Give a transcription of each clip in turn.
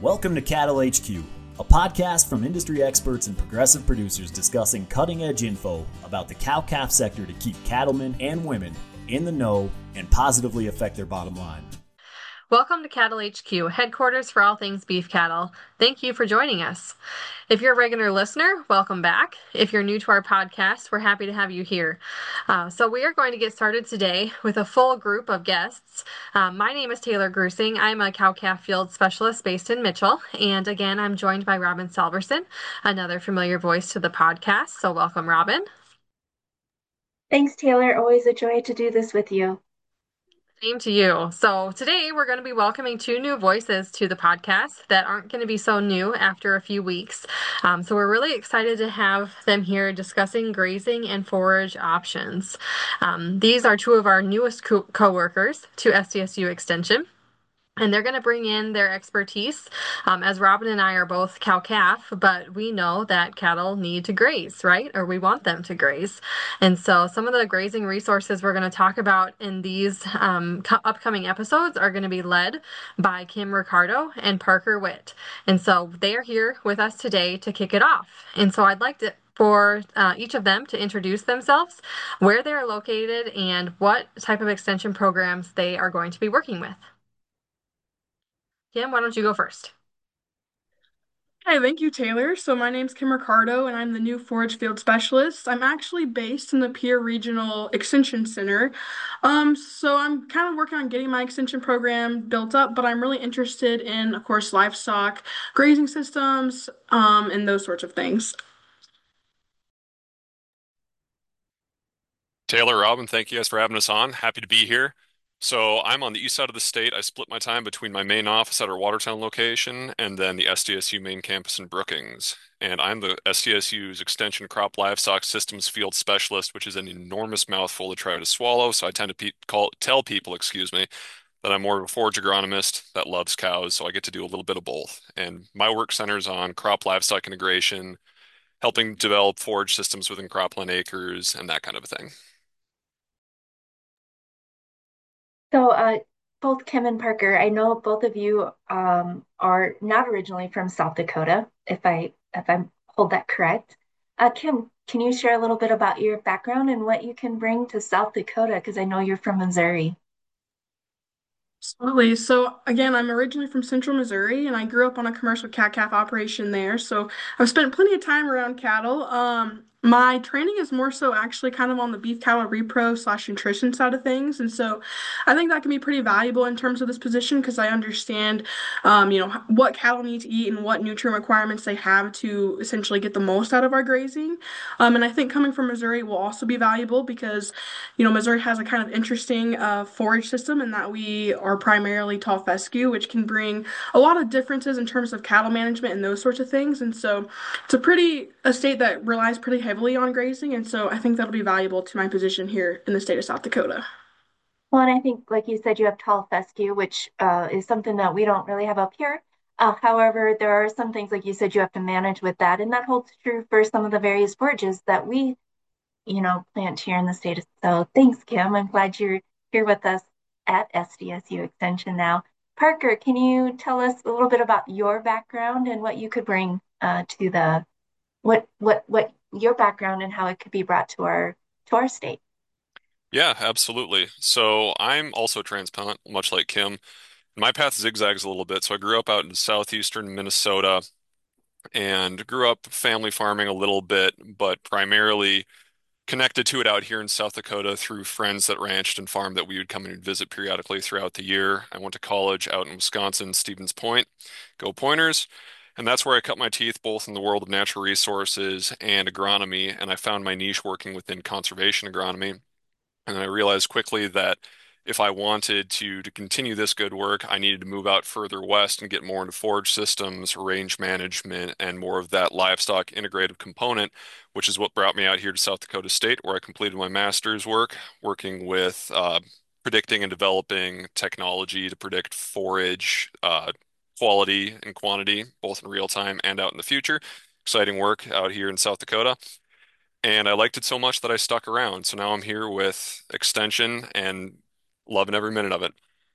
Welcome to Cattle HQ, a podcast from industry experts and progressive producers discussing cutting-edge info about the cow-calf sector to keep cattlemen and women in the know and positively affect their bottom line. Welcome to Cattle HQ, headquarters for all things beef cattle. Thank you for joining us. If you're a regular listener, welcome back. If you're new to our podcast, we're happy to have you here. So we are going to get started today with a full group of guests. My name is Taylor Grusing. I'm a cow-calf field specialist based in Mitchell. And again, I'm joined by Robin Salverson, another familiar voice to the podcast. So welcome, Robin. Thanks, Taylor. Always a joy to do this with you. Same to you. So today we're going to be welcoming two new voices to the podcast that aren't going to be so new after a few weeks. So we're really excited to have them here discussing grazing and forage options. These are two of our newest co-workers to SDSU Extension. And they're going to bring in their expertise, as Robin and I are both cow-calf, but we know that cattle need to graze, right? Or we want them to graze. And so some of the grazing resources we're going to talk about in these upcoming episodes are going to be led by Kim Ricardo and Parker Witt. And so they are here with us today to kick it off. And so I'd like to for each of them to introduce themselves, where they're located, and what type of extension programs they are going to be working with. Kim, why don't you go first? Hi, thank you, Taylor. So my name's Kim Ricardo, and I'm the new forage field specialist. I'm actually based in the Pierre Regional Extension Center. So I'm kind of working on getting my extension program built up, but I'm really interested in, of course, livestock, grazing systems, and those sorts of things. Taylor, Robin, thank you guys for having us on. Happy to be here. So I'm on the east side of the state. I split my time between my main office at our Watertown location and then the SDSU main campus in Brookings. And I'm the SDSU's Extension Crop Livestock Systems Field Specialist, which is an enormous mouthful to try to swallow. So I tend to tell people, that I'm more of a forage agronomist that loves cows. So I get to do a little bit of both. And my work centers on crop livestock integration, helping develop forage systems within cropland acres, and that kind of a thing. So, both Kim and Parker, I know both of you are not originally from South Dakota, if I hold that correct. Kim, can you share a little bit about your background and what you can bring to South Dakota? Because I know you're from Missouri. Absolutely. So again, I'm originally from Central Missouri, and I grew up on a commercial cat-calf operation there. So I've spent plenty of time around cattle. My training is more so actually kind of on the beef cattle repro slash nutrition side of things, and so I think that can be pretty valuable in terms of this position because I understand, what cattle need to eat and what nutrient requirements they have to essentially get the most out of our grazing. And I think coming from Missouri will also be valuable because Missouri has a kind of interesting forage system in that we are primarily tall fescue, which can bring a lot of differences in terms of cattle management and those sorts of things. And so it's a state that relies pretty heavily on grazing. And so I think that'll be valuable to my position here in the state of South Dakota. Well, and I think, like you said, you have tall fescue, which is something that we don't really have up here. However, there are some things, like you said, you have to manage with that. And that holds true for some of the various forages that we plant here in the state. So thanks, Kim. I'm glad you're here with us at SDSU Extension now. Parker, can you tell us a little bit about your background and what you could bring to the what your background and how it could be brought to our state? Yeah, absolutely. So I'm also a transplant, much like Kim. My path zigzags a little bit. So I grew up out in southeastern Minnesota and grew up family farming a little bit, but primarily connected to it out here in South Dakota through friends that ranched and farmed that we would come and visit periodically throughout the year. I went to college out in Wisconsin, Stevens Point, go Pointers. And that's where I cut my teeth both in the world of natural resources and agronomy. And I found my niche working within conservation agronomy. And I realized quickly that if I wanted to continue this good work, I needed to move out further west and get more into forage systems, range management, and more of that livestock integrative component, which is what brought me out here to South Dakota State, where I completed my master's work, working with predicting and developing technology to predict forage quality and quantity, both in real time and out in the future. Exciting work out here in South Dakota. And I liked it so much that I stuck around. So now I'm here with Extension and loving every minute of it.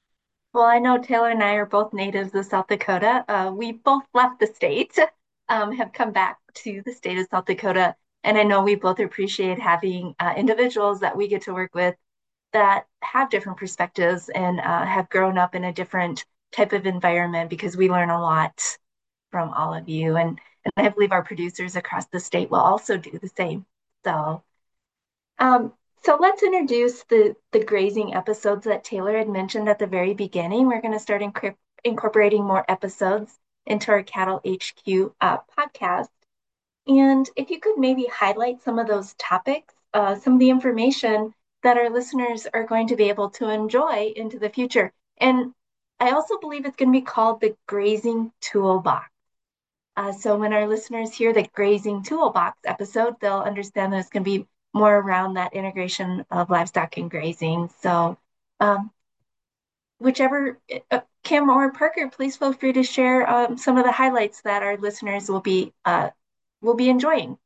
Well, I know Taylor and I are both natives of South Dakota. We both left the state, have come back to the state of South Dakota, and I know we both appreciate having individuals that we get to work with that have different perspectives and have grown up in a different type of environment because we learn a lot from all of you. And I believe our producers across the state will also do the same. So, um, so let's introduce the grazing episodes that Taylor had mentioned at the very beginning. We're going to start incorporating more episodes into our Cattle HQ podcast. And if you could maybe highlight some of those topics, some of the information that our listeners are going to be able to enjoy into the future. And I also believe it's going to be called the Grazing Toolbox. So when our listeners hear the Grazing Toolbox episode, they'll understand that it's going to be more around that integration of livestock and grazing. So um, whichever, Kim or Parker, please feel free to share some of the highlights that our listeners will be enjoying.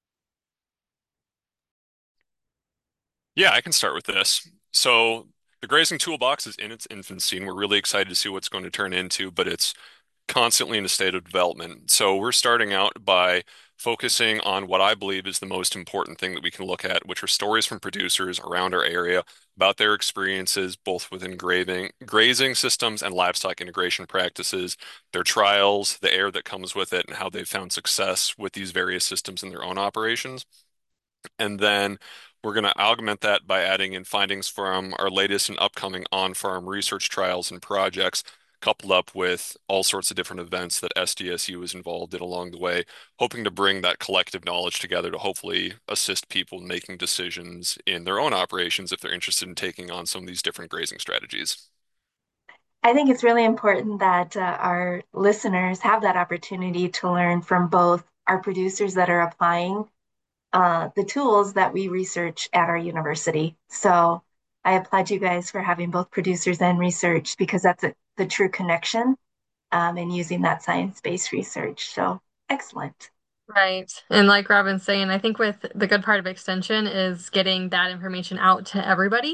Yeah, I can start with this. So the grazing toolbox is in its infancy, and we're really excited to see what's going to turn into, but it's constantly in a state of development. So we're starting out by focusing on what I believe is the most important thing that we can look at, which are stories from producers around our area about their experiences, both with engraving, grazing systems and livestock integration practices, their trials, the air that comes with it, and how they've found success with these various systems in their own operations. And then we're going to augment that by adding in findings from our latest and upcoming on-farm research trials and projects, coupled up with all sorts of different events that SDSU is involved in along the way, hoping to bring that collective knowledge together to hopefully assist people in making decisions in their own operations if they're interested in taking on some of these different grazing strategies. I think it's really important that our listeners have that opportunity to learn from both our producers that are applying the tools that we research at our university. So I applaud you guys for having both producers and research because the true connection and using that science-based research. So excellent. Right. And like Robin's saying, I think with the good part of extension is getting that information out to everybody.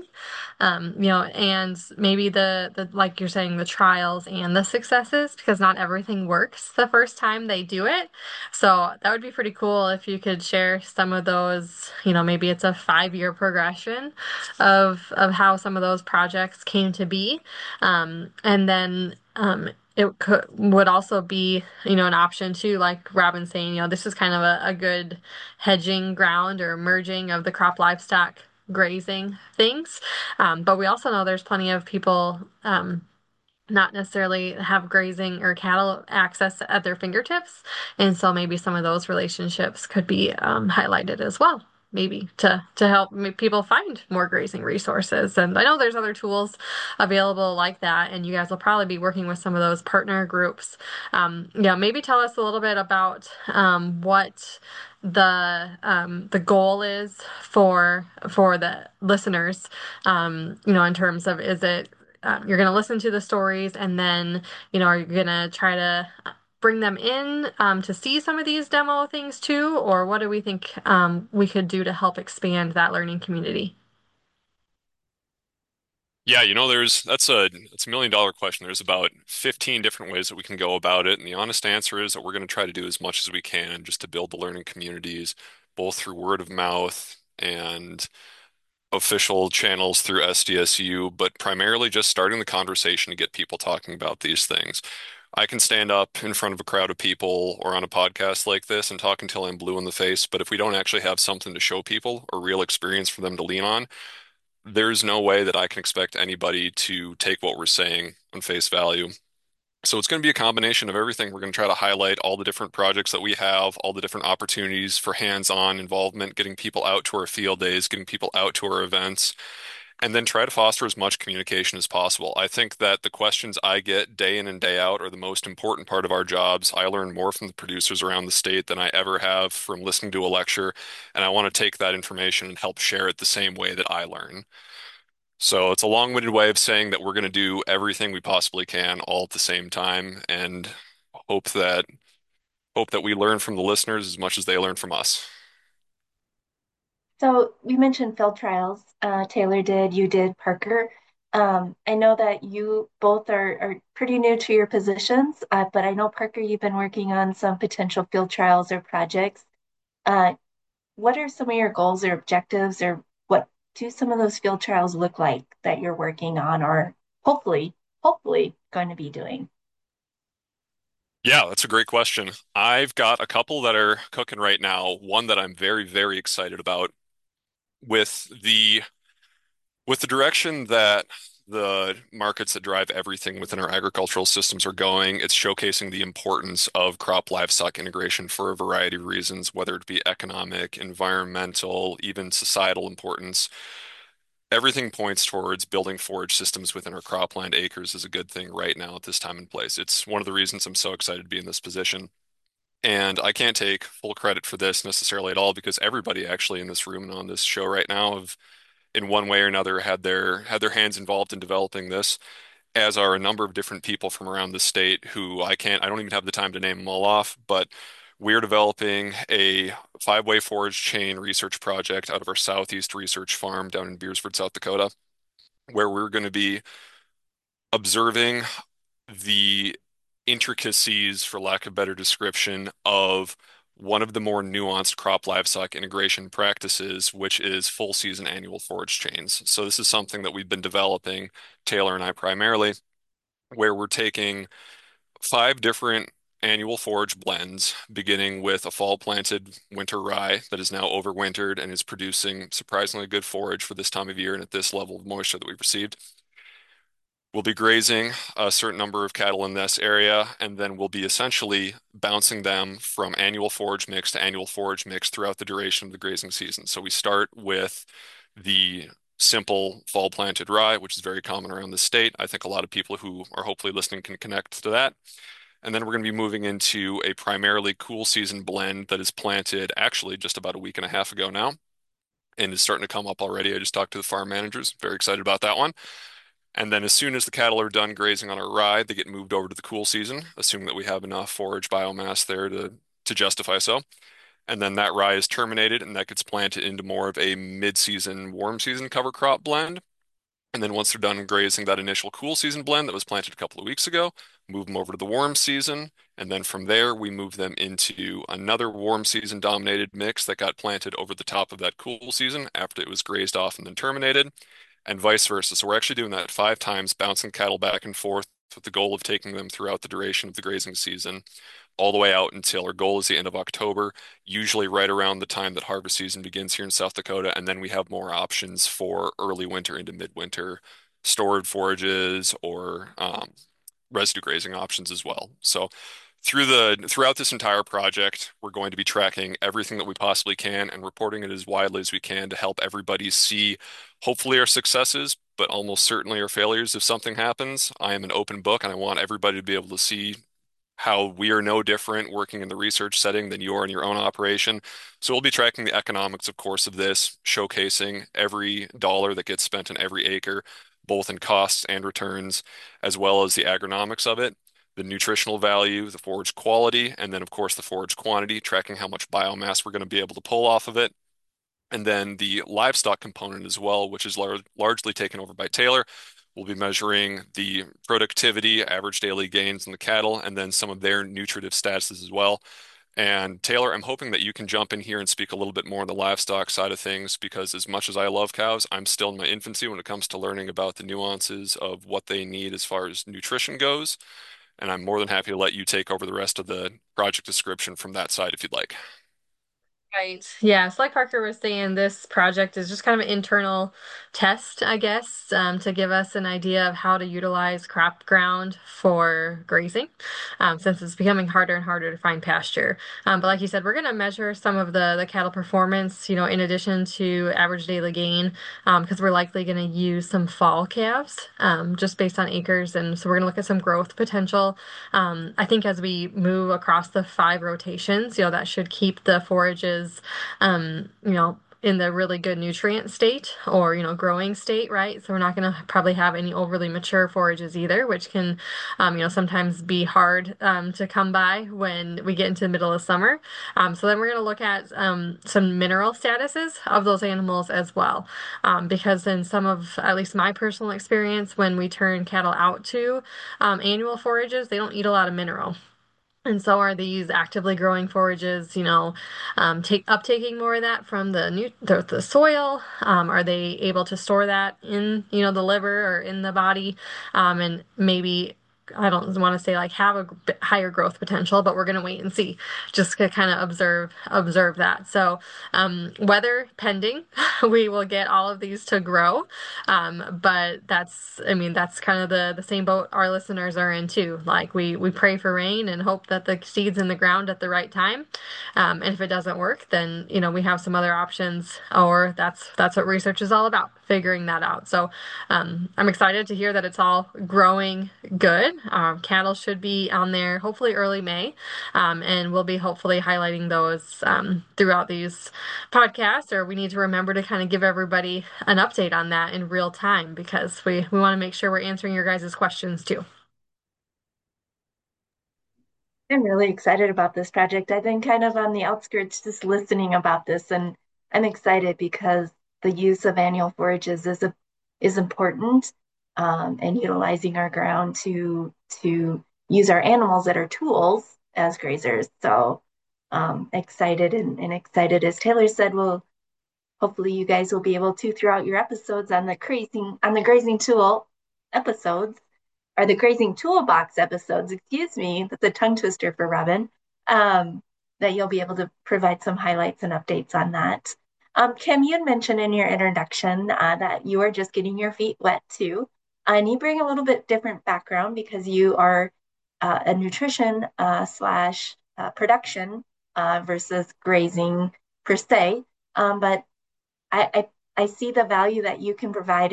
And maybe the like you're saying, the trials and the successes, because not everything works the first time they do it. So that would be pretty cool if you could share some of those, maybe it's a 5-year progression of how some of those projects came to be. And then would also be, an option too, like Robin saying, this is kind of a good hedging ground or merging of the crop livestock grazing things. But we also know there's plenty of people not necessarily have grazing or cattle access at their fingertips. And so maybe some of those relationships could be highlighted as well. Maybe to help people find more grazing resources. And I know there's other tools available like that, and you guys will probably be working with some of those partner groups. Yeah, maybe tell us a little bit about what the goal is for the listeners. In terms of is it you're going to listen to the stories and then, are you going to try to bring them in to see some of these demo things too? Or what do we think we could do to help expand that learning community? Yeah, that's a $1 million question. There's about 15 different ways that we can go about it, and the honest answer is that we're going to try to do as much as we can just to build the learning communities, both through word of mouth and official channels through SDSU, but primarily just starting the conversation to get people talking about these things. I can stand up in front of a crowd of people or on a podcast like this and talk until I'm blue in the face, but if we don't actually have something to show people or real experience for them to lean on, there's no way that I can expect anybody to take what we're saying on face value. So it's going to be a combination of everything. We're going to try to highlight all the different projects that we have, all the different opportunities for hands-on involvement, getting people out to our field days, getting people out to our events, and then try to foster as much communication as possible. I think that the questions I get day in and day out are the most important part of our jobs. I learn more from the producers around the state than I ever have from listening to a lecture, and I want to take that information and help share it the same way that I learn. So it's a long-winded way of saying that we're going to do everything we possibly can all at the same time and hope that hope that we learn from the listeners as much as they learn from us. So we mentioned field trials. Taylor did, you did, Parker. I know that you both are pretty new to your positions, but I know, Parker, you've been working on some potential field trials or projects. Uh, what are some of your goals or objectives, or what do some of those field trials look like that you're working on or hopefully going to be doing? Yeah, that's a great question. I've got a couple that are cooking right now. One that I'm very, very excited about with the direction that the markets that drive everything within our agricultural systems are going. It's showcasing the importance of crop livestock integration for a variety of reasons, whether it be economic, environmental, even societal importance. Everything points towards building forage systems within our cropland acres is a good thing right now at this time and place. It's one of the reasons I'm so excited to be in this position. And I can't take full credit for this necessarily at all because everybody actually in this room and on this show right now have in one way or another had their hands involved in developing this, as are a number of different people from around the state who I don't even have the time to name them all off, but we're developing a five-way forage chain research project out of our Southeast Research Farm down in Beersford, South Dakota, where we're going to be observing the intricacies, for lack of a better description, of one of the more nuanced crop livestock integration practices, which is full season annual forage chains. So this is something that we've been developing, Taylor and I primarily, where we're taking five different annual forage blends, beginning with a fall planted winter rye that is now overwintered and is producing surprisingly good forage for this time of year and at this level of moisture that we've received. We'll be grazing a certain number of cattle in this area, and then we'll be essentially bouncing them from annual forage mix to annual forage mix throughout the duration of the grazing season. So we start with the simple fall planted rye, which is very common around the state. I think a lot of people who are hopefully listening can connect to that. And then we're going to be moving into a primarily cool season blend that is planted actually just about a week and a half ago now and is starting to come up already. I just talked to the farm managers, very excited about that one. And then as soon as the cattle are done grazing on our rye, they get moved over to the cool season, assuming that we have enough forage biomass there to justify so. And then that rye is terminated and that gets planted into more of a mid-season warm season cover crop blend. And then once they're done grazing that initial cool season blend that was planted a couple of weeks ago, move them over to the warm season. And then from there, we move them into another warm season dominated mix that got planted over the top of that cool season after it was grazed off and then terminated, and vice versa. So we're actually doing that five times, bouncing cattle back and forth with the goal of taking them throughout the duration of the grazing season, all the way out until our goal is the end of October, usually right around the time that harvest season begins here in South Dakota. And then we have more options for early winter into midwinter stored forages or residue grazing options as well. So throughout this entire project, we're going to be tracking everything that we possibly can and reporting it as widely as we can to help everybody see hopefully our successes, but almost certainly our failures if something happens. I am an open book and I want everybody to be able to see how we are no different working in the research setting than you are in your own operation. So we'll be tracking the economics, of course, of this, showcasing every dollar that gets spent in every acre, both in costs and returns, as well as the agronomics of it, the nutritional value, the forage quality, and then, of course, the forage quantity, tracking how much biomass we're going to be able to pull off of it. And then the livestock component as well, which is largely taken over by Taylor. We'll be measuring the productivity, average daily gains in the cattle, and then some of their nutritive statuses as well. And Taylor, I'm hoping that you can jump in here and speak a little bit more on the livestock side of things, because as much as I love cows, I'm still in my infancy when it comes to learning about the nuances of what they need as far as nutrition goes. And I'm more than happy to let you take over the rest of the project description from that side if you'd like. Right. Yeah. So like Parker was saying, this project is just kind of an internal test, I guess, to give us an idea of how to utilize crop ground for grazing, since it's becoming harder and harder to find pasture. But like you said, we're going to measure some of the cattle performance, in addition to average daily gain, because we're likely going to use some fall calves, just based on acres. And so we're going to look at some growth potential. I think as we move across the five rotations, that should keep the forages, in the really good nutrient state or, growing state, right? So we're not going to probably have any overly mature forages either, which can, sometimes be hard to come by when we get into the middle of summer. So then we're going to look at some mineral statuses of those animals as well. Because in some of, at least my personal experience, when we turn cattle out to annual forages, they don't eat a lot of mineral. And so are these actively growing forages, uptaking more of that from the soil? Are they able to store that in, the liver or in the body? And maybe I don't want to say like have a bit higher growth potential, but we're going to wait and see, just to kind of observe that. So, weather pending, we will get all of these to grow. But that's kind of the same boat our listeners are in too. Like we pray for rain and hope that the seed's in the ground at the right time. And if it doesn't work, then we have some other options, or that's what research is all about, figuring that out. So I'm excited to hear that it's all growing good. Cattle should be on there hopefully early May, and we'll be hopefully highlighting those throughout these podcasts. Or we need to remember to kind of give everybody an update on that in real time, because we want to make sure we're answering your guys' questions too. I'm really excited about this project. I've been kind of on the outskirts just listening about this, and I'm excited because the use of annual forages is important, and utilizing our ground to use our animals that are tools as grazers. So excited and excited, as Taylor said, well, hopefully you guys will be able to throughout your episodes on the grazing tool episodes or the grazing toolbox episodes, excuse me, that's a tongue twister for Robin, that you'll be able to provide some highlights and updates on that. Kim, you had mentioned in your introduction that you are just getting your feet wet too. And you bring a little bit different background because you are a nutrition slash production versus grazing per se. But I see the value that you can provide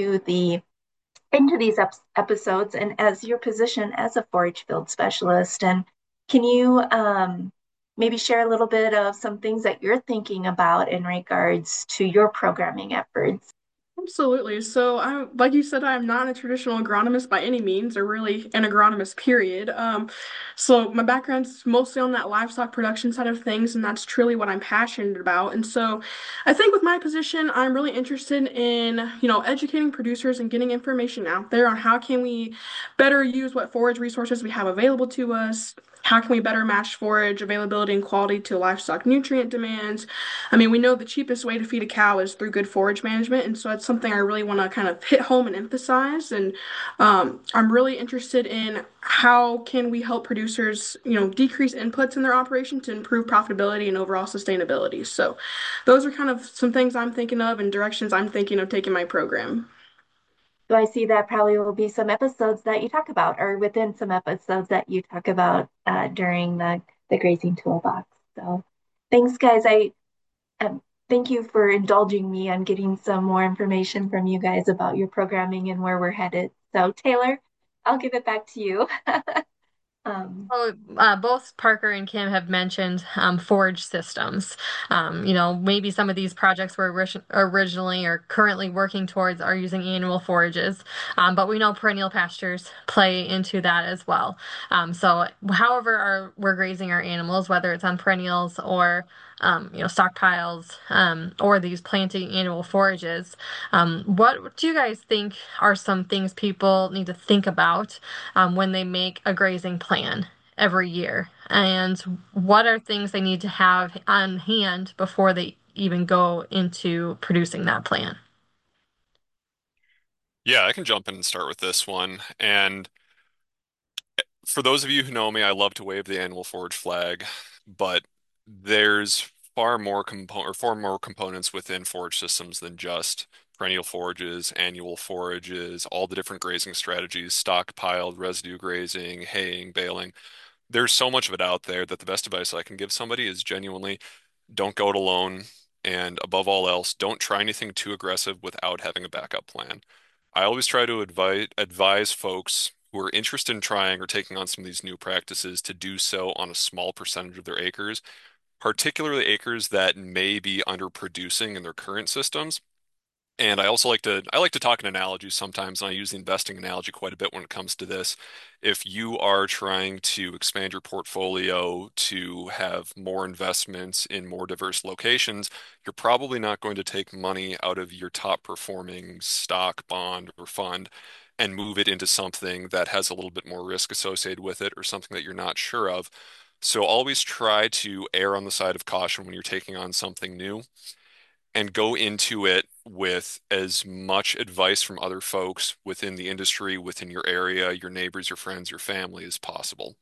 into these episodes and as your position as a forage field specialist. And can you maybe share a little bit of some things that you're thinking about in regards to your programming efforts? Absolutely. So like you said, I'm not a traditional agronomist by any means, or really an agronomist, period. So my background's mostly on that livestock production side of things, and that's truly what I'm passionate about. And so I think with my position, I'm really interested in, educating producers and getting information out there on how can we better use what forage resources we have available to us. How can we better match forage availability and quality to livestock nutrient demands? I mean, we know the cheapest way to feed a cow is through good forage management, and so that's something I really want to kind of hit home and emphasize. And I'm really interested in how can we help producers, decrease inputs in their operation to improve profitability and overall sustainability. So those are kind of some things I'm thinking of and directions I'm thinking of taking my program. So I see that probably will be some episodes that you talk about, or within some episodes that you talk about during the grazing toolbox. So thanks, guys. I thank you for indulging me on getting some more information from you guys about your programming and where we're headed. So Taylor, I'll give it back to you. um, Well, both Parker and Kim have mentioned forage systems. Maybe some of these projects we're originally or currently working towards are using annual forages, but we know perennial pastures play into that as well. So, however, we're grazing our animals, whether it's on perennials or stockpiles, or these planting annual forages. What do you guys think are some things people need to think about when they make a grazing plan every year? And what are things they need to have on hand before they even go into producing that plan? Yeah, I can jump in and start with this one. And for those of you who know me, I love to wave the annual forage flag, but there's far more components within forage systems than just perennial forages, annual forages, all the different grazing strategies, stockpiled, residue grazing, haying, baling. There's so much of it out there that the best advice I can give somebody is genuinely don't go it alone. And above all else, don't try anything too aggressive without having a backup plan. I always try to advise folks who are interested in trying or taking on some of these new practices to do so on a small percentage of their acres, particularly acres that may be underproducing in their current systems. And I like to talk in analogies sometimes, and I use the investing analogy quite a bit when it comes to this. If you are trying to expand your portfolio to have more investments in more diverse locations, you're probably not going to take money out of your top performing stock, bond, or fund and move it into something that has a little bit more risk associated with it or something that you're not sure of. So always try to err on the side of caution when you're taking on something new and go into it with as much advice from other folks within the industry, within your area, your neighbors, your friends, your family as possible.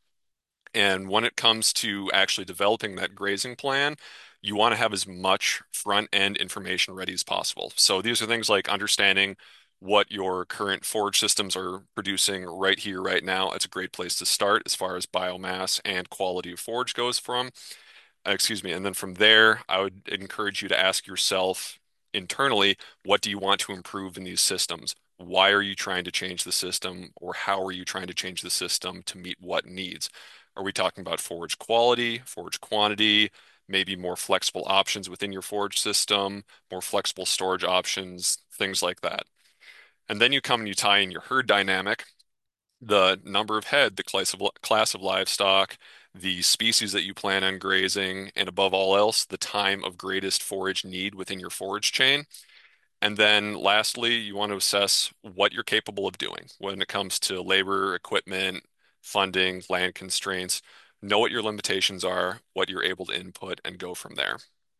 And when it comes to actually developing that grazing plan, you want to have as much front end information ready as possible. So these are things like understanding what your current forage systems are producing right here, right now. It's a great place to start as far as biomass and quality of forage goes from. Excuse me. And then from there, I would encourage you to ask yourself internally, what do you want to improve in these systems? Why are you trying to change the system, or how are you trying to change the system to meet what needs? Are we talking about forage quality, forage quantity, maybe more flexible options within your forage system, more flexible storage options, things like that? And then you come and you tie in your herd dynamic, the number of head, the class of livestock, the species that you plan on grazing, and above all else, the time of greatest forage need within your forage chain. And then lastly, you want to assess what you're capable of doing when it comes to labor, equipment, funding, land constraints. Know what your limitations are, what you're able to input, and go from there.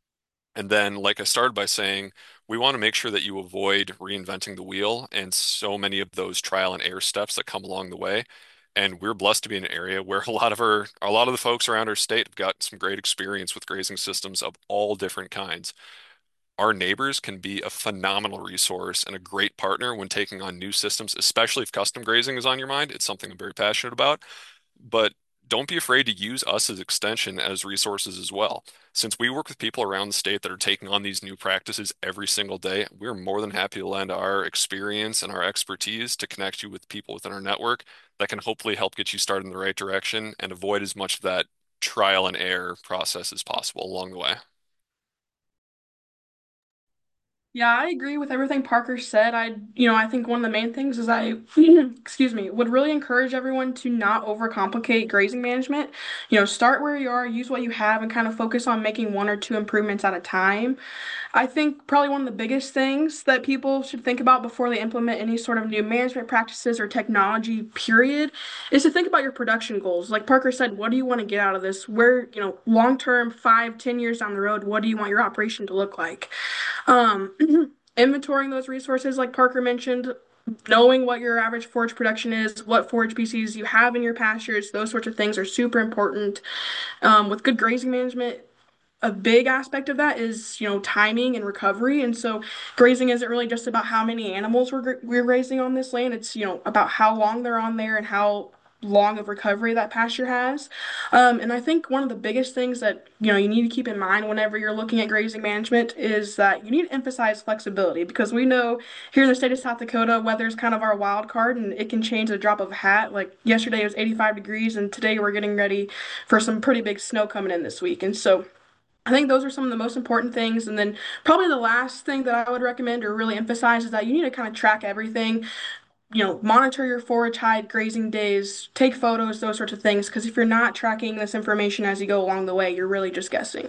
And then, like I started by saying, we want to make sure that you avoid reinventing the wheel and so many of those trial and error steps that come along the way. And we're blessed to be in an area where a lot of the folks around our state have got some great experience with grazing systems of all different kinds. Our neighbors can be a phenomenal resource and a great partner when taking on new systems, especially if custom grazing is on your mind. It's something I'm very passionate about, but don't be afraid to use us as extension as resources as well. Since we work with people around the state that are taking on these new practices every single day, we're more than happy to lend our experience and our expertise to connect you with people within our network that can hopefully help get you started in the right direction and avoid as much of that trial and error process as possible along the way. Yeah, I agree with everything Parker said. I think one of the main things is excuse me, would really encourage everyone to not overcomplicate grazing management. Start where you are, use what you have, and kind of focus on making one or two improvements at a time. I think probably one of the biggest things that people should think about before they implement any sort of new management practices or technology, period, is to think about your production goals. Like Parker said, what do you want to get out of this? Where, long term, 5, 10 years down the road, what do you want your operation to look like? Um, Inventorying those resources, like Parker mentioned, knowing what your average forage production is, what forage species you have in your pastures, those sorts of things are super important. With good grazing management, a big aspect of that is, timing and recovery. And so grazing isn't really just about how many animals we're grazing on this land. It's, about how long they're on there and how long of recovery that pasture has. And I think one of the biggest things that, you need to keep in mind whenever you're looking at grazing management is that you need to emphasize flexibility because we know here in the state of South Dakota, weather's kind of our wild card and it can change at a drop of a hat. Like yesterday it was 85 degrees and today we're getting ready for some pretty big snow coming in this week. And so I think those are some of the most important things. And then probably the last thing that I would recommend or really emphasize is that you need to kind of track everything, monitor your forage hide grazing days, take photos, those sorts of things. Because if you're not tracking this information as you go along the way, you're really just guessing.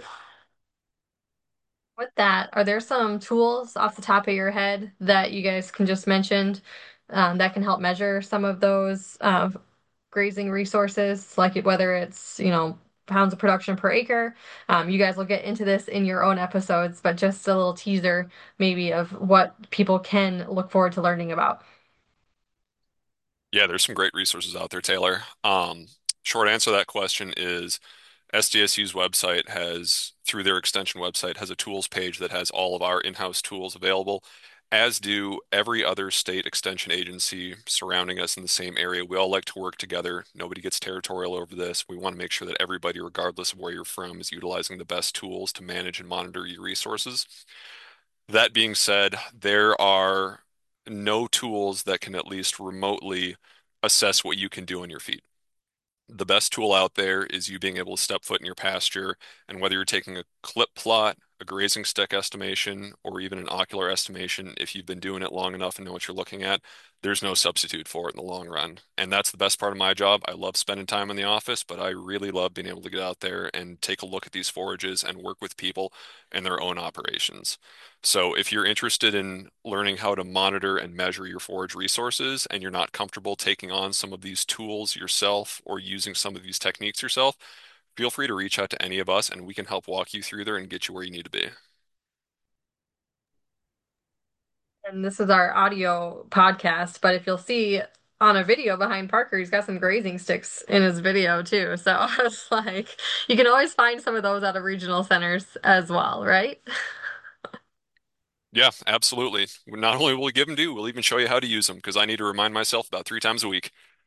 With that, are there some tools off the top of your head that you guys can just mention that can help measure some of those grazing resources, like whether it's, pounds of production per acre? You guys will get into this in your own episodes, but just a little teaser maybe of what people can look forward to learning about. Yeah, there's some great resources out there, Taylor. Short answer to that question is SDSU's website has, through their extension website, has a tools page that has all of our in-house tools available, as do every other state extension agency surrounding us in the same area. We all like to work together. Nobody gets territorial over this. We want to make sure that everybody, regardless of where you're from, is utilizing the best tools to manage and monitor your resources. That being said, there are no tools that can at least remotely assess what you can do on your feet. The best tool out there is you being able to step foot in your pasture, and whether you're taking a clip plot, a grazing stick estimation, or even an ocular estimation, if you've been doing it long enough and know what you're looking at, there's no substitute for it in the long run. And that's the best part of my job. I love spending time in the office, but I really love being able to get out there and take a look at these forages and work with people in their own operations. So if you're interested in learning how to monitor and measure your forage resources and you're not comfortable taking on some of these tools yourself or using some of these techniques yourself, feel free to reach out to any of us and we can help walk you through there and get you where you need to be. And this is our audio podcast, but if you'll see on a video behind Parker, he's got some grazing sticks in his video too. So I was like, you can always find some of those at a regional centers as well, right? Yeah, absolutely. Not only will we give them to you, we'll even show you how to use them because I need to remind myself about 3 times a week.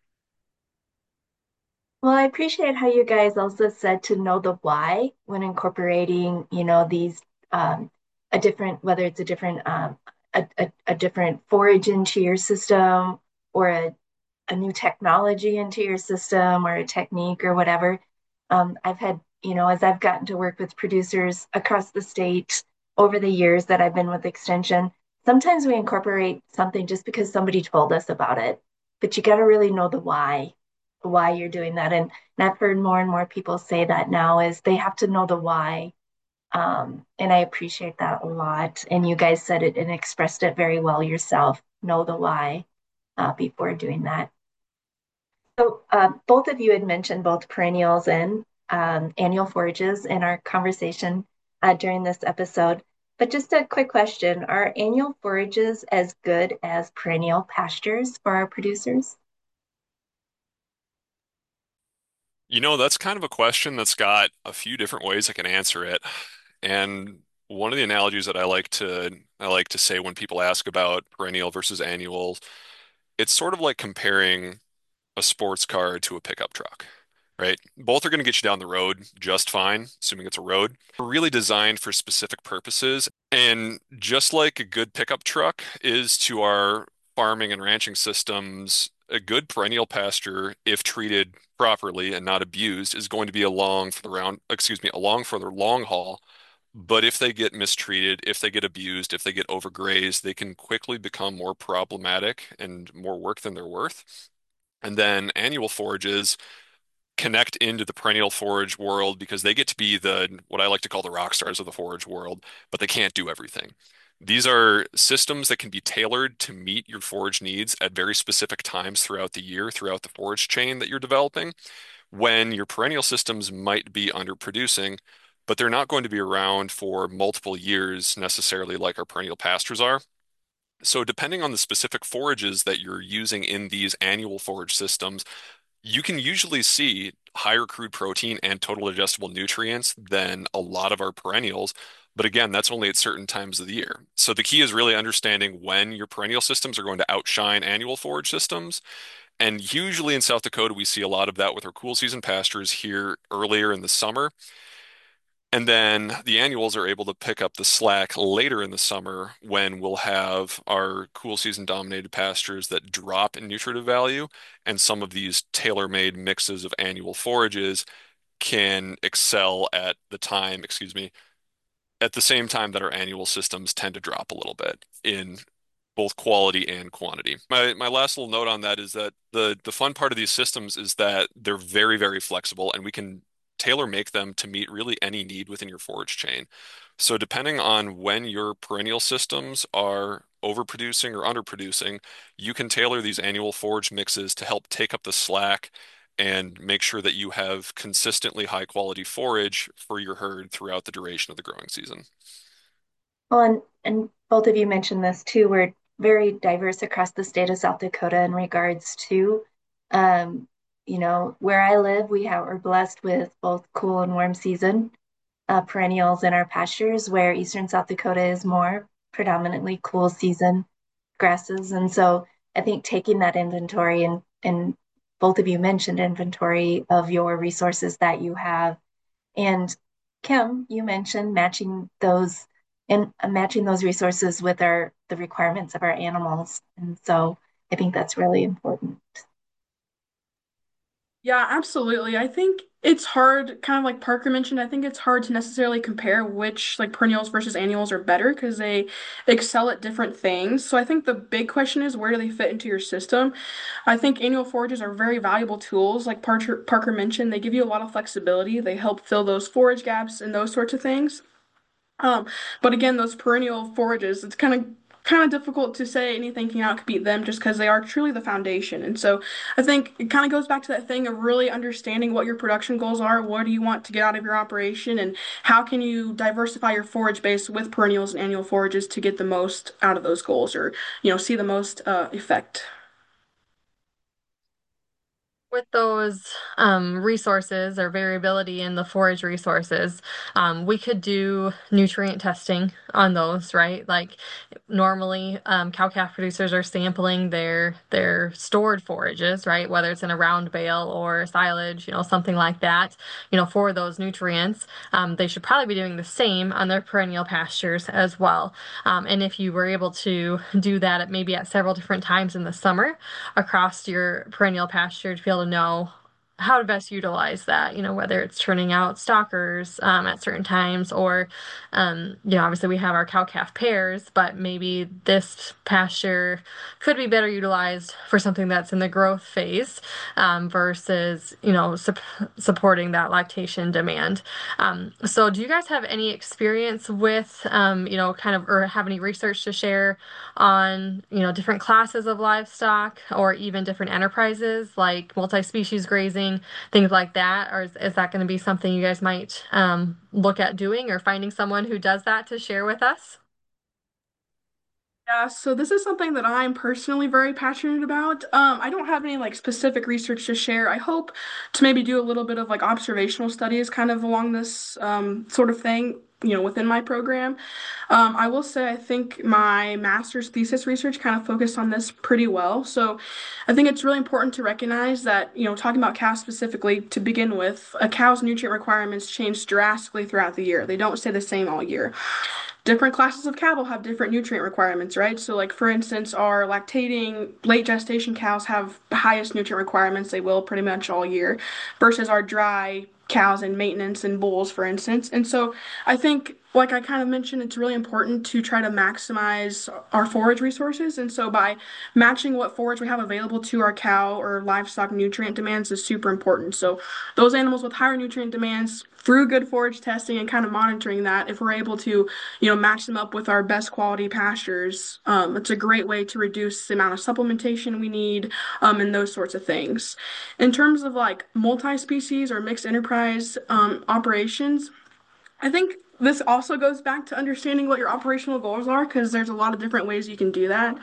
Well, I appreciate how you guys also said to know the why when incorporating, these a different, whether it's a different a different forage into your system or a new technology into your system or a technique or whatever. I've had, as I've gotten to work with producers across the state over the years that I've been with Extension, sometimes we incorporate something just because somebody told us about it, but you got to really know the why you're doing that. And I've heard more and more people say that now is they have to know the why. And I appreciate that a lot. And you guys said it and expressed it very well yourself. Know the why before doing that. So both of you had mentioned both perennials and annual forages in our conversation during this episode. But just a quick question, are annual forages as good as perennial pastures for our producers? That's kind of a question that's got a few different ways I can answer it. And one of the analogies that I like to say when people ask about perennial versus annual, it's sort of like comparing a sports car to a pickup truck, right? Both are going to get you down the road just fine, assuming it's a road. They're really designed for specific purposes. And just like a good pickup truck is to our farming and ranching systems, a good perennial pasture, if treated properly and not abused, is going to be along for the long haul. But if they get mistreated, if they get abused, if they get overgrazed, they can quickly become more problematic and more work than they're worth. And then annual forages connect into the perennial forage world because they get to be the what I like to call the rock stars of the forage world, but they can't do everything. These are systems that can be tailored to meet your forage needs at very specific times throughout the year, throughout the forage chain that you're developing, when your perennial systems might be underproducing, but they're not going to be around for multiple years necessarily like our perennial pastures are. So, depending on the specific forages that you're using in these annual forage systems, you can usually see higher crude protein and total digestible nutrients than a lot of our perennials. But again, that's only at certain times of the year. So the key is really understanding when your perennial systems are going to outshine annual forage systems. And usually in South Dakota, we see a lot of that with our cool season pastures here earlier in the summer. And then the annuals are able to pick up the slack later in the summer when we'll have our cool season dominated pastures that drop in nutritive value. And some of these tailor-made mixes of annual forages can excel at the same time that our annual systems tend to drop a little bit in both quality and quantity. My last little note on that is that the fun part of these systems is that they're very, very flexible and we can tailor make them to meet really any need within your forage chain. So depending on when your perennial systems are overproducing or underproducing, you can tailor these annual forage mixes to help take up the slack and make sure that you have consistently high quality forage for your herd throughout the duration of the growing season. Well, and both of you mentioned this too. We're very diverse across the state of South Dakota in regards to, um, where I live, we're blessed with both cool and warm season perennials in our pastures, where Eastern South Dakota is more predominantly cool season grasses. And so I think taking that inventory and both of you mentioned inventory of your resources that you have. And Kim, you mentioned matching those resources with the requirements of our animals. And so I think that's really important. Yeah, absolutely. I think it's hard, kind of like Parker mentioned, I think it's hard to necessarily compare which like perennials versus annuals are better because they excel at different things. So I think the big question is where do they fit into your system? I think annual forages are very valuable tools. Like Parker mentioned, they give you a lot of flexibility. They help fill those forage gaps and those sorts of things. Um, but again, those perennial forages, it's kind of difficult to say anything can outcompete them just because they are truly the foundation. And so I think it kind of goes back to that thing of really understanding what your production goals are, what do you want to get out of your operation, and how can you diversify your forage base with perennials and annual forages to get the most out of those goals or, see the most effect. With those resources or variability in the forage resources, we could do nutrient testing on those, right? Like normally, cow-calf producers are sampling their stored forages, right? Whether it's in a round bale or silage, something like that, for those nutrients. They should probably be doing the same on their perennial pastures as well. And if you were able to do that at maybe at several different times in the summer across your perennial pasture to be able to know how to best utilize that, whether it's turning out stalkers at certain times or, obviously we have our cow-calf pairs, but maybe this pasture could be better utilized for something that's in the growth phase versus, supporting that lactation demand. So do you guys have any experience with, kind of, or have any research to share on, different classes of livestock or even different enterprises like multi-species grazing, things like that? Or is that going to be something you guys might look at doing or finding someone who does that to share with us? Yeah, so this is something that I'm personally very passionate about. I don't have any like specific research to share. I hope to maybe do a little bit of like observational studies kind of along this sort of thing, within my program. I will say I think my master's thesis research kind of focused on this pretty well. So I think it's really important to recognize that, talking about cows specifically to begin with, a cow's nutrient requirements change drastically throughout the year. They don't stay the same all year. Different classes of cattle have different nutrient requirements, right? So, like for instance, our lactating late gestation cows have the highest nutrient requirements they will pretty much all year, versus our dry cows and maintenance and bulls, for instance. And so, I think, like I kind of mentioned, it's really important to try to maximize our forage resources. And so, by matching what forage we have available to our cow or livestock nutrient demands is super important. So, those animals with higher nutrient demands through good forage testing and kind of monitoring that, if we're able to match them up with our best quality pastures. It's a great way to reduce the amount of supplementation we need, and those sorts of things. In terms of like multi-species or mixed enterprise operations, I think this also goes back to understanding what your operational goals are because there's a lot of different ways you can do that.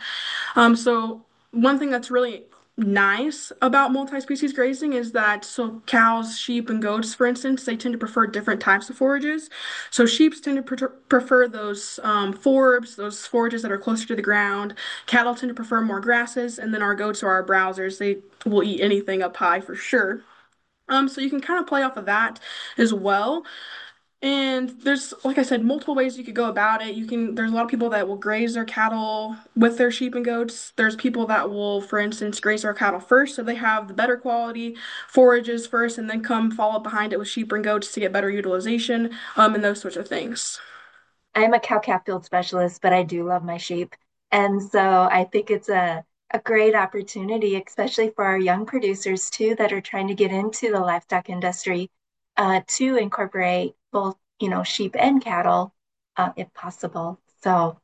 So one thing that's really nice about multi-species grazing is that so cows, sheep, and goats, for instance, they tend to prefer different types of forages. So sheep tend to prefer those forbs, those forages that are closer to the ground. Cattle tend to prefer more grasses, and then our goats are our browsers. They will eat anything up high for sure. So you can kind of play off of that as well. And there's, like I said, multiple ways you could go about it. There's a lot of people that will graze their cattle with their sheep and goats. There's people that will, for instance, graze their cattle first, so they have the better quality forages first, and then come follow behind it with sheep and goats to get better utilization, and those sorts of things. I'm a cow-calf field specialist, but I do love my sheep. And so I think it's a great opportunity, especially for our young producers too, that are trying to get into the livestock industry, to incorporate both, sheep and cattle, if possible. So,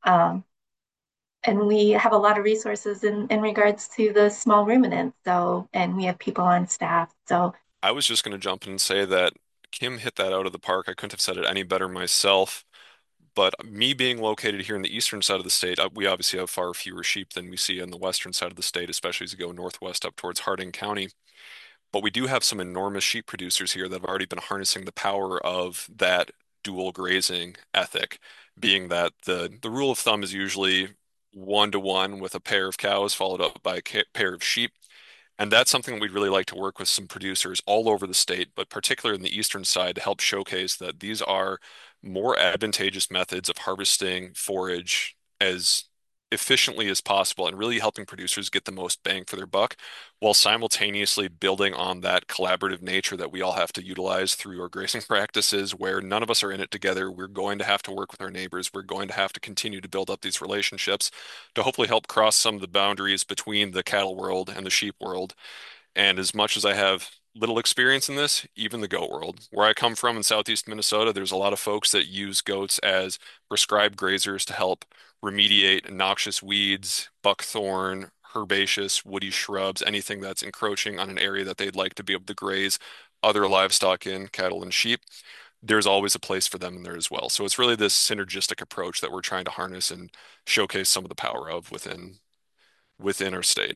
and we have a lot of resources in regards to the small ruminants. So, and we have people on staff. So I was just going to jump in and say that Kim hit that out of the park. I couldn't have said it any better myself. But me being located here in the eastern side of the state, we obviously have far fewer sheep than we see on the western side of the state, especially as you go northwest up towards Harding County. But we do have some enormous sheep producers here that have already been harnessing the power of that dual grazing ethic, being that the rule of thumb is usually 1-to-1 with a pair of cows followed up by a pair of sheep. And that's something that we'd really like to work with some producers all over the state, but particularly in the eastern side to help showcase that these are more advantageous methods of harvesting forage as efficiently as possible and really helping producers get the most bang for their buck while simultaneously building on that collaborative nature that we all have to utilize through our grazing practices where none of us are in it together. We're going to have to work with our neighbors. We're going to have to continue to build up these relationships to hopefully help cross some of the boundaries between the cattle world and the sheep world. And as much as I have little experience in this, even the goat world, where I come from in southeast Minnesota, there's a lot of folks that use goats as prescribed grazers to help remediate noxious weeds, buckthorn, herbaceous, woody shrubs, anything that's encroaching on an area that they'd like to be able to graze other livestock in, cattle and sheep. There's always a place for them in there as well. So it's really this synergistic approach that we're trying to harness and showcase some of the power of within our state.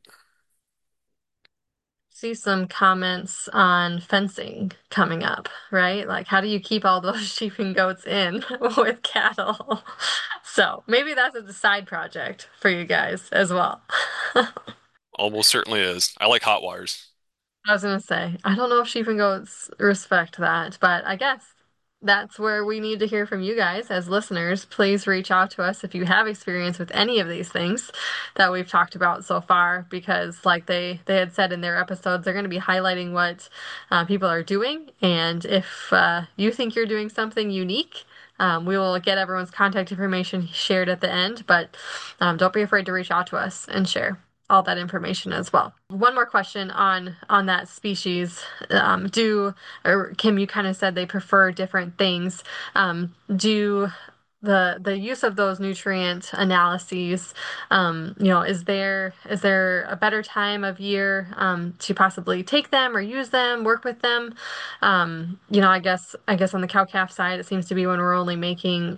See some comments on fencing coming up, right? Like, how do you keep all those sheep and goats in with cattle? So maybe that's a side project for you guys as well. Almost certainly is. I like hot wires. I was gonna say, I don't know if sheep and goats respect that, but I guess that's where we need to hear from you guys as listeners. Please reach out to us if you have experience with any of these things that we've talked about so far, because like they had said in their episodes, they're going to be highlighting what people are doing, and if you think you're doing something unique. We will get everyone's contact information shared at the end, but don't be afraid to reach out to us and share all that information as well. One more question on that species. Do or Kim, you kind of said they prefer different things. Do the use of those nutrient analyses, is there a better time of year to possibly take them or use them, work with them? I guess on the cow-calf side, it seems to be when we're only making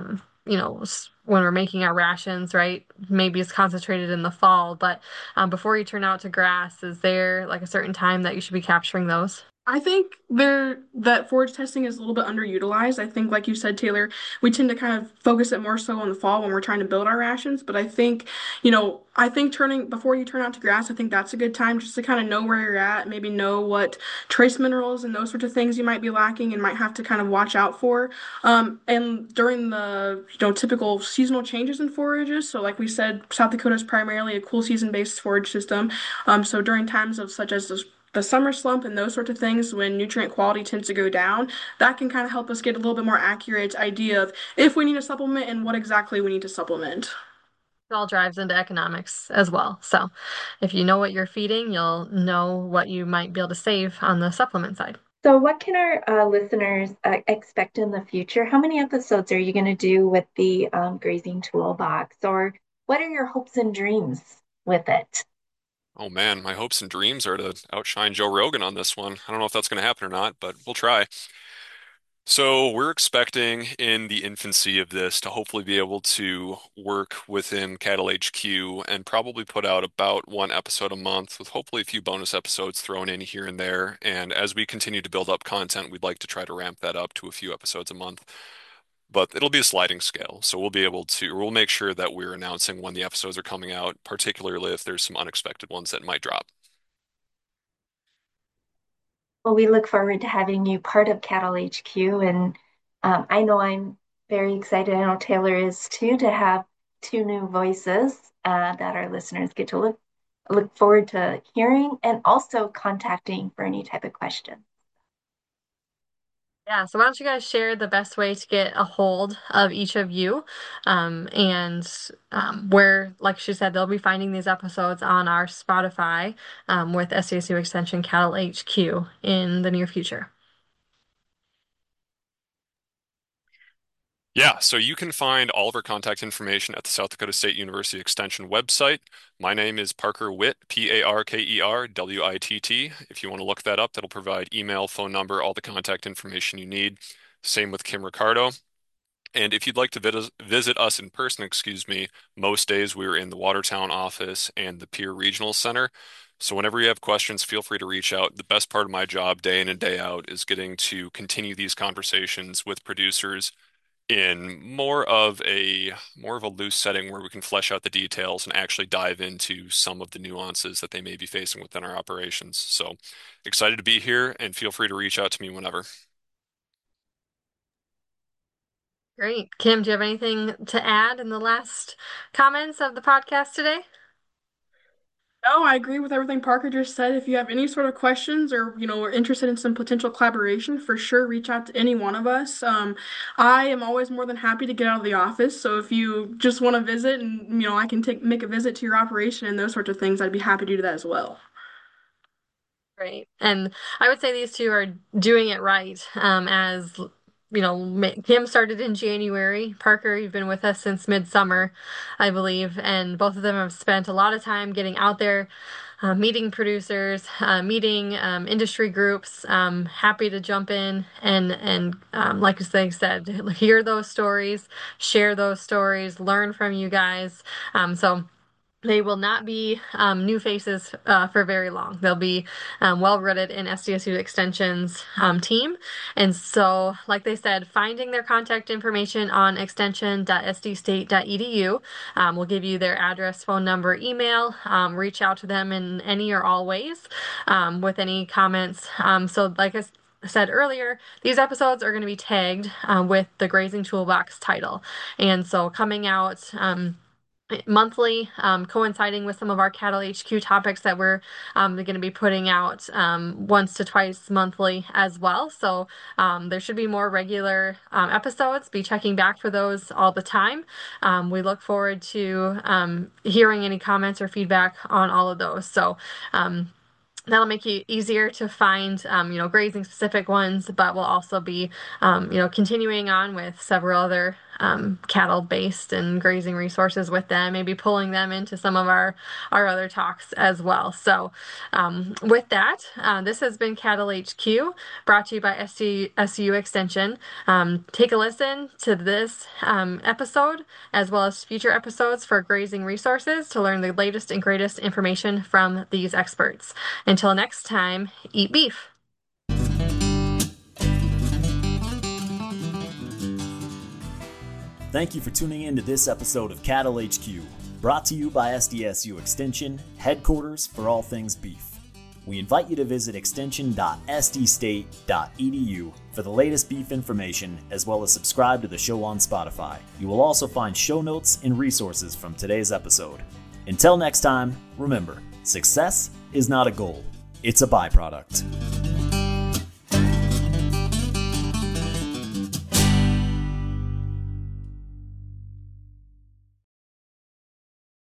when we're making our rations, right? Maybe it's concentrated in the fall, but before you turn out to grass, is there like a certain time that you should be capturing those? I think that forage testing is a little bit underutilized. I think, like you said, Taylor, we tend to kind of focus it more so on the fall when we're trying to build our rations. But I think turning before you turn out to grass, I think that's a good time just to kind of know where you're at, maybe know what trace minerals and those sorts of things you might be lacking and might have to kind of watch out for. And during the typical seasonal changes in forages, so like we said, South Dakota is primarily a cool season based forage system. So during times of such as the summer slump and those sorts of things when nutrient quality tends to go down, that can kind of help us get a little bit more accurate idea of if we need a supplement and what exactly we need to supplement. It all drives into economics as well. So if you know what you're feeding, you'll know what you might be able to save on the supplement side. So, what can our listeners expect in the future? How many episodes are you going to do with the grazing toolbox, or what are your hopes and dreams with it? Oh man, my hopes and dreams are to outshine Joe Rogan on this one. I don't know if that's going to happen or not, but we'll try. So we're expecting in the infancy of this to hopefully be able to work within Cattle HQ and probably put out about one episode a month with hopefully a few bonus episodes thrown in here and there. And as we continue to build up content, we'd like to try to ramp that up to a few episodes a month. But it'll be a sliding scale. So we'll make sure that we're announcing when the episodes are coming out, particularly if there's some unexpected ones that might drop. Well, we look forward to having you part of Cattle HQ, and I know I'm very excited. I know Taylor is too, to have two new voices that our listeners get to look forward to hearing and also contacting for any type of question. Yeah, so why don't you guys share the best way to get a hold of each of you? And where, like she said, they'll be finding these episodes on our Spotify with SDSU Extension Cattle HQ in the near future. Yeah, so you can find all of our contact information at the South Dakota State University Extension website. My name is Parker Witt, ParkerWitt. If you want to look that up, that'll provide email, phone number, all the contact information you need. Same with Kim Ricardo. And if you'd like to visit us in person, excuse me, most days we're in the Watertown office and the Pierre Regional Center. So whenever you have questions, feel free to reach out. The best part of my job, day in and day out, is getting to continue these conversations with producers in more of a loose setting where we can flesh out the details and actually dive into some of the nuances that they may be facing within our operations. So excited to be here and feel free to reach out to me whenever. Great. Kim, do you have anything to add in the last comments of the podcast today? No, I agree with everything Parker just said. If you have any sort of questions or, are interested in some potential collaboration, for sure reach out to any one of us. I am always more than happy to get out of the office. So if you just want to visit and, I can make a visit to your operation and those sorts of things, I'd be happy to do that as well. Right. And I would say these two are doing it right. As Kim started in January. Parker, you've been with us since midsummer, I believe, and both of them have spent a lot of time getting out there, meeting producers, meeting industry groups. Happy to jump in and like they said, hear those stories, share those stories, learn from you guys. So. They will not be new faces for very long. They'll be well rooted in SDSU Extension's team. And so, like they said, finding their contact information on extension.sdstate.edu will give you their address, phone number, email. Reach out to them in any or all ways with any comments. So, like I said earlier, these episodes are going to be tagged with the Grazing Toolbox title. And so, coming out monthly, coinciding with some of our Cattle HQ topics that we're going to be putting out once to twice monthly as well. So there should be more regular episodes. Be checking back for those all the time. We look forward to hearing any comments or feedback on all of those. So that'll make it easier to find, grazing specific ones, but we'll also be, continuing on with several other cattle based and grazing resources with them, maybe pulling them into some of our other talks as well. So with that, this has been Cattle HQ brought to you by SDSU Extension. Take a listen to this episode as well as future episodes for grazing resources to learn the latest and greatest information from these experts. Until next time, eat beef. Thank you for tuning in to this episode of Cattle HQ, brought to you by SDSU Extension, headquarters for all things beef. We invite you to visit extension.sdstate.edu for the latest beef information, as well as subscribe to the show on Spotify. You will also find show notes and resources from today's episode. Until next time, remember, success is not a goal, it's a byproduct.